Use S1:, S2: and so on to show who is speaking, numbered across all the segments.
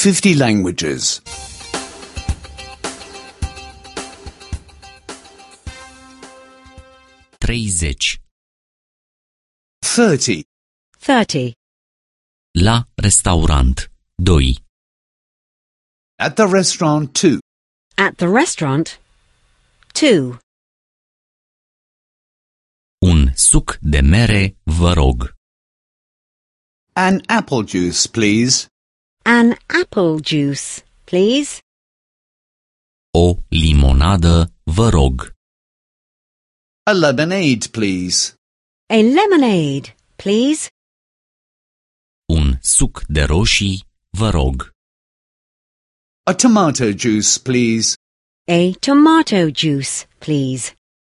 S1: 50 languages.
S2: 30.
S1: 30.
S3: 30.
S2: La restaurant. 2.
S1: At the restaurant 2.
S3: At the restaurant. 2.
S2: Un suc de mere, vă rog.
S1: An apple juice, please.
S3: An apple juice, please.
S2: O limonadă, vă rog.
S1: A lemonade, please.
S3: A lemonade, please.
S2: Un suc de roșii, vă rog.
S1: A tomato juice, please.
S3: A tomato juice, please.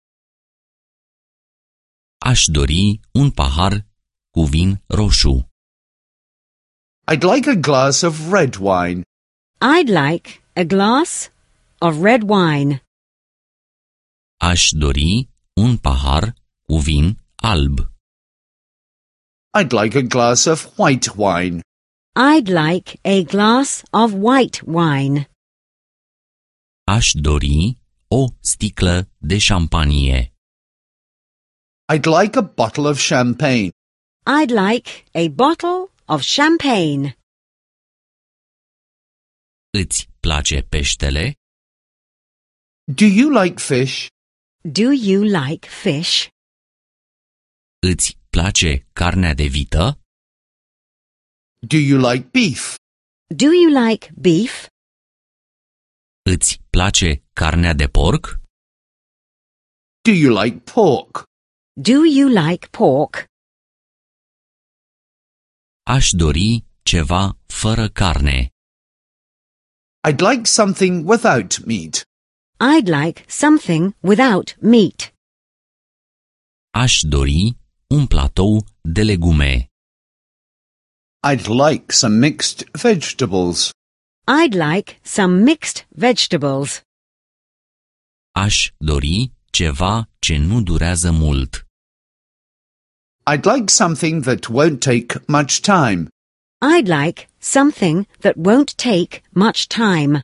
S2: Aș dori un pahar cu vin roșu.
S1: I'd like a glass of red wine.
S3: I'd like a glass of red wine.
S2: Aș dori un pahar cu vin alb.
S1: I'd like a glass of white wine.
S3: I'd like a glass of white wine.
S2: Aș dori o sticlă de șampanie.
S1: I'd like a bottle of champagne.
S3: I'd like a bottle of champagne.
S2: Îți place peștele?
S1: Do you like fish?
S3: Do you like fish?
S2: Îți place carnea de vită?
S1: Do you like beef?
S3: Do you like beef?
S2: Îți place carnea de porc?
S1: Do you like pork?
S3: Do you like pork?
S2: Aș dori ceva fără carne.
S1: I'd like something without meat.
S3: I'd like something without meat.
S2: Aș dori un platou de legume.
S1: I'd like some mixed vegetables.
S3: I'd like some mixed vegetables.
S2: Aș dori ceva ce nu durează mult.
S1: I'd like something that won't take much time.
S3: I'd like something that won't take much time.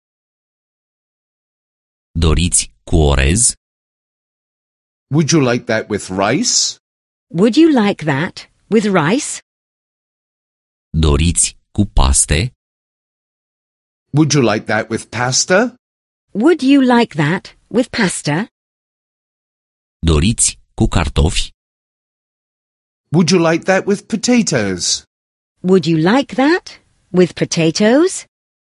S2: Doriți cu orez?
S1: Would you like that with rice?
S3: Would you like that with rice?
S2: Doriți cu paste?
S1: Would you like that with pasta?
S3: Would you like that with pasta?
S2: Doriți cu cartofi?
S1: Would you like that with potatoes?
S3: Would you like that with potatoes?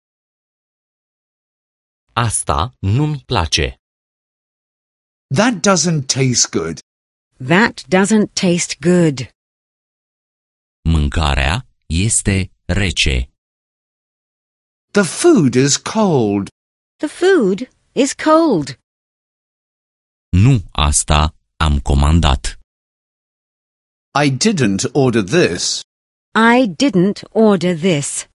S2: Asta nu-mi place.
S1: That doesn't taste good.
S3: That doesn't taste good.
S2: Mâncarea este rece.
S1: The food is cold.
S3: The food is cold.
S2: Nu asta am comandat.
S1: I didn't order this.
S3: I didn't order this.